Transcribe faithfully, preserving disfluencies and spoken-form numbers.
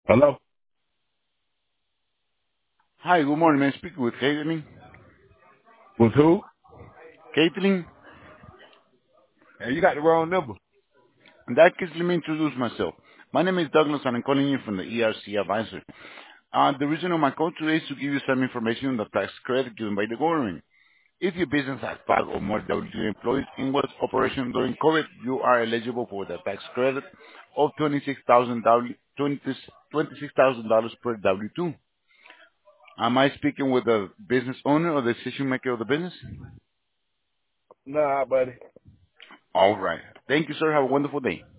Hello? Hi, good morning. May I speak with Caitlin? With who? Caitlin? Hey, you got the wrong number. In that case, let me introduce myself. My name is Douglas, and I'm calling you from the E R C Advisor. Uh, the reason of my call today is to give you some information on the tax credit given by the government. If your business has five or more W two employees in what operation during COVID, you are eligible for the tax credit of twenty-six thousand dollars twenty-six thousand dollars per W two. Am I speaking with the business owner or the decision maker of the business? Nah, buddy. All right. Thank you, sir. Have a wonderful day.